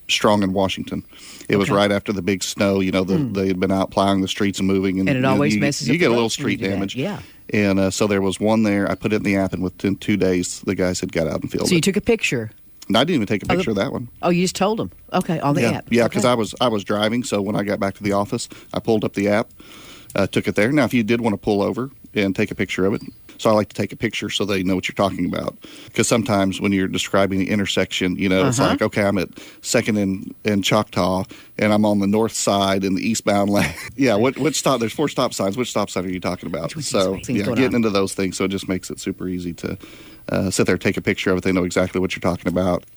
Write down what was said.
Strong in Washington. It was right after the big snow. They had been out plowing the streets and moving. And it always messes up. You get a little street damage. Yeah. And so there was one there. I put it in the app, and within 2 days, the guys had got out and filled it. So you took a picture? And I didn't even take a picture of that one. Oh, you just told them? Okay, on the app. Yeah, because I was driving, so when I got back to the office, I pulled up the app, took it there. Now, if you did want to pull over and take a picture of it, so I like to take a picture so they know what you're talking about. Because sometimes when you're describing the intersection, it's like, okay, I'm at 2nd and Choctaw, and I'm on the north side in the eastbound lane. Which stop? There's 4 stop signs. Which stop sign are you talking about? So, getting into those things, so it just makes it super easy to sit there, take a picture of it. They know exactly what you're talking about.